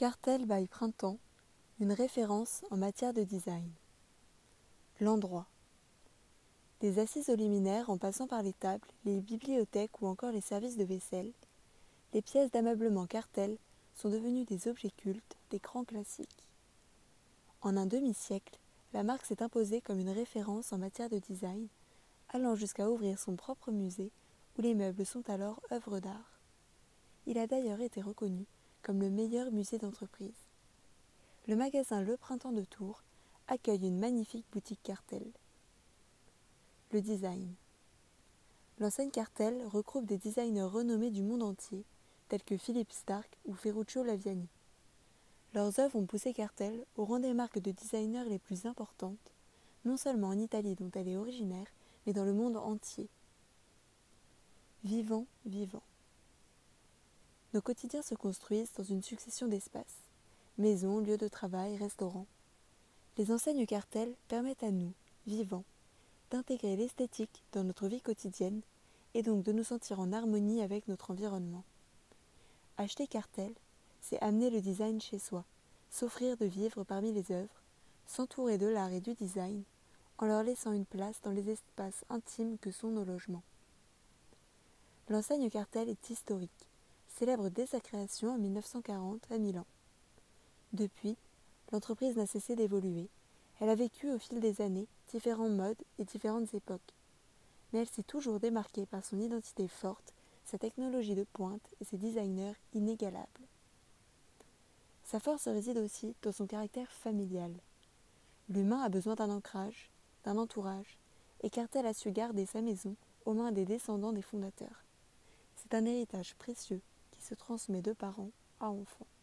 Cartel by Printemps, une référence en matière de design. L'endroit. Des assises aux liminaires en passant par les tables, les bibliothèques ou encore les services de vaisselle, les pièces d'ameublement Cartel sont devenues des objets cultes, des grands classiques. En un demi-siècle, la marque s'est imposée comme une référence en matière de design, allant jusqu'à ouvrir son propre musée où les meubles sont alors œuvres d'art. Il a d'ailleurs été reconnu comme le meilleur musée d'entreprise. Le magasin Le Printemps de Tours accueille une magnifique boutique Cartel. Le design. L'enseigne Cartel regroupe des designers renommés du monde entier, tels que Philippe Starck ou Ferruccio Laviani. Leurs œuvres ont poussé Cartel au rang des marques de designers les plus importantes, non seulement en Italie dont elle est originaire, mais dans le monde entier. Vivant, vivant. Nos quotidiens se construisent dans une succession d'espaces. Maisons, lieux de travail, restaurants. Les enseignes Cartel permettent à nous, vivants, d'intégrer l'esthétique dans notre vie quotidienne et donc de nous sentir en harmonie avec notre environnement. Acheter Cartel, c'est amener le design chez soi, s'offrir de vivre parmi les œuvres, s'entourer de l'art et du design, en leur laissant une place dans les espaces intimes que sont nos logements. L'enseigne Cartel est historique, célèbre dès sa création en 1940 à Milan. Depuis, l'entreprise n'a cessé d'évoluer. Elle a vécu au fil des années différents modes et différentes époques. Mais elle s'est toujours démarquée par son identité forte, sa technologie de pointe et ses designers inégalables. Sa force réside aussi dans son caractère familial. L'humain a besoin d'un ancrage, d'un entourage, et Cartel a su garder sa maison aux mains des descendants des fondateurs. C'est un héritage précieux qui se transmet de parents à enfants.